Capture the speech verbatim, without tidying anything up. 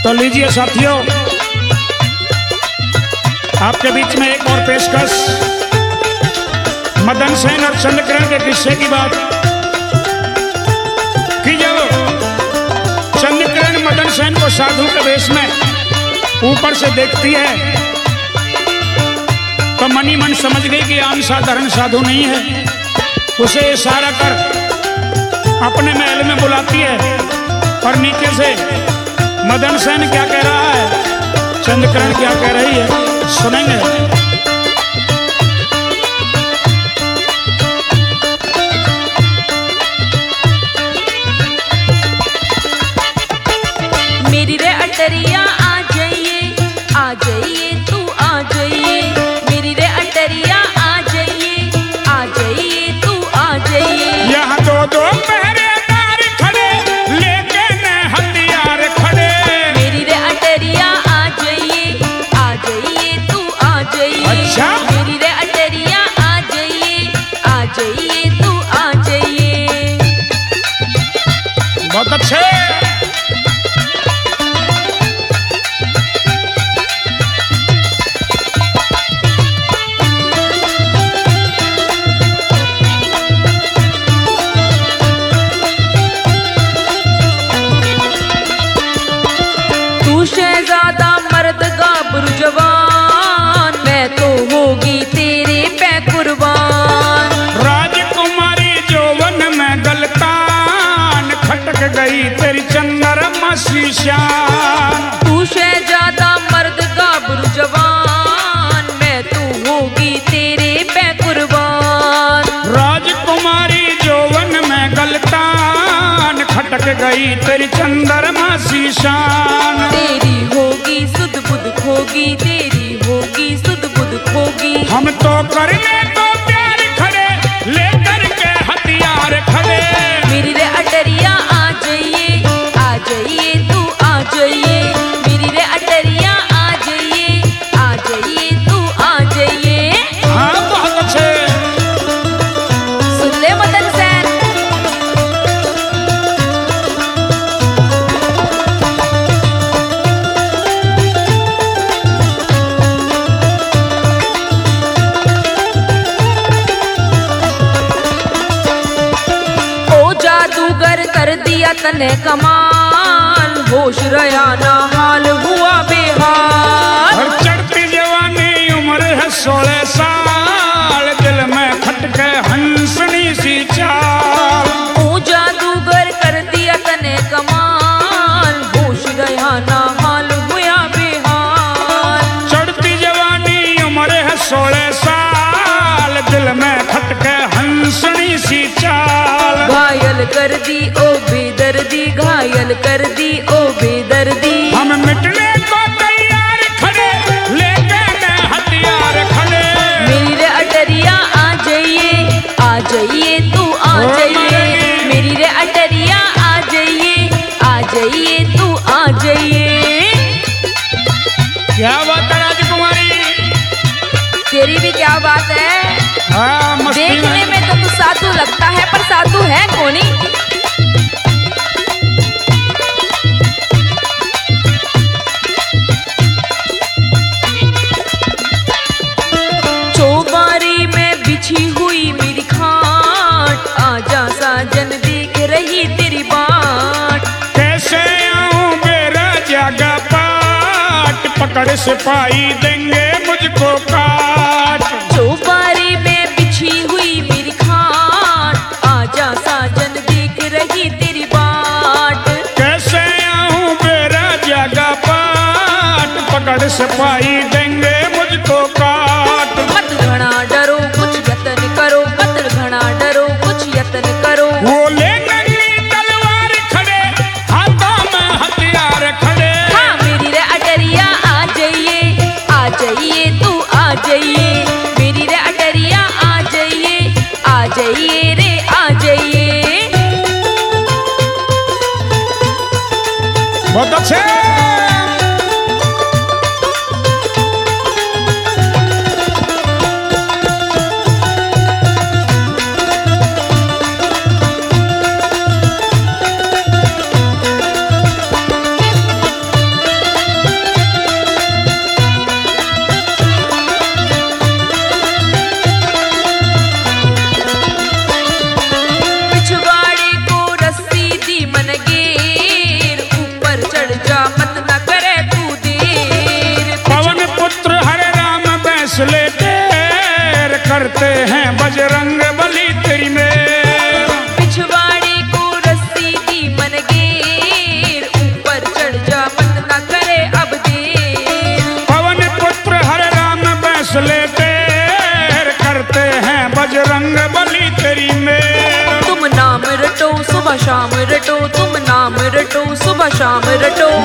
तो लीजिए साथियों, आपके बीच में एक और पेशकश, मदन सेन और चंद्रकिरण के किस्से की बात कि जब चंद्रकिरण मदन सेन को साधु के वेश में ऊपर से देखती है तो मनी मन समझ गई कि आम साधारण साधु नहीं है। उसे इशारा कर अपने महल में बुलाती है और नीचे से मदन सेन क्या कह रहा है, चंद्रकिरण क्या कह रही है, सुनेंगे। मेरी रे अटरिया आ जाइए, आ जाइए तू आ जाइए, मेरी रे अटरिया आ जाइए, आ जाइए तू आ जाइए। यहाँ दो दो पहरेदार खड़े लेके न हथियार खड़े, मेरी रे अटरिया आ जाइए, आ जाइए तू आ जाइए। अच्छा? मेरी रे अटरिया आ जाइए, आ जाइए तू आ जाइए। बहुत अच्छे। शहजादा मर्द गाभरू जवान, मैं तो होगी तेरे पे कुर्बान। राजकुमारी जौवन में गलतान, खटक गई तेरी चंद्रमा सी शान। तू शहजादा मर्द गाभरू जवान, मैं तो होगी तेरे पे कुर्बान। राजकुमारी जौवन में गलतान, खटक गई तेरी चंद्रमा सी शान। तेरी होगी सुध बुध खोगी, तेरी होगी सुध बुध खोगी। हम तो करने को प्यार खड़े लेकर के हथियार खड़े। मेरी रे अटरिया आ जाइए, आ जाइए तू आ जाइए। मेरी रे अटरिया आ जाइए, आ जाइए तू आ जाइए। हाँ बहुत अच्छे। सुन ले मदन सेन। जादूगर कर दिया तने कमाल, होश रया ना हाल हुआ बेहाल। और चढ़ती जवानी उम्र है सोलह साल, दिल में खटके हंसनी सी चाल। ओ जादूगर कर दिया तने कमाल, होश रया ना हाल हुआ बेहाल। चढ़ती जवानी उम्र है सोलह साल, दिल में खटके हंसनी सी चाल। घायल कर दी ओ बेदर्दी, घायल कर दी ओ बेदर्दी। हम मिटने को तैयार खड़े लेके न हथियार खड़े। मेरी रे अटरिया आ जाइए, आ जाइए तू आ ओ जाइए। मदनी। मेरी रे अटरिया आ जाइए, आ जाइए तू आ जाइए। क्या बात है राजकुमारी, तेरी भी क्या बात है। हाँ मस्ती देखने में। में तो तू साधु लगता है, पर साधु है कौन ही। चौबारी में बिछी हुई मेरी खाट, आजा साजन देख रही तेरी बाट। कैसे आऊं मेरा जागा पाट, पकड़ सिपाही देंगे मुझको काट। चौबारी में बिछी हुई मेरी खाट, आजा साजन देख रही तेरी बाट। कैसे आऊं मेरा जागा पाट, पकड़ सिपाही देंगे मुझको काट। मत घना डरो कुछ यतन करो, मत घना डरो कुछ यतन करो। वो ले नंगी तलवार खड़े, हाथों में हथियार खड़े। हाँ मेरी रे अटरिया आ जाइए, आ जाइए तू आ जाइए। मेरी रे अटरिया आ जाइए, आ जाइए रे आ जाइए। बहुत अच्छे। करते हैं बजरंग बली तेरी मेर। पिछवाड़े को रस्सी दी मन गेर, ऊपर चढ़ जा मत न करे अब देर। पवन पुत्र हर राम फैसले तेर, करते हैं बजरंग बली तेरी मेर। तुम नाम रटो सुबह शाम रटो, तुम नाम रटो सुबह शाम रटो।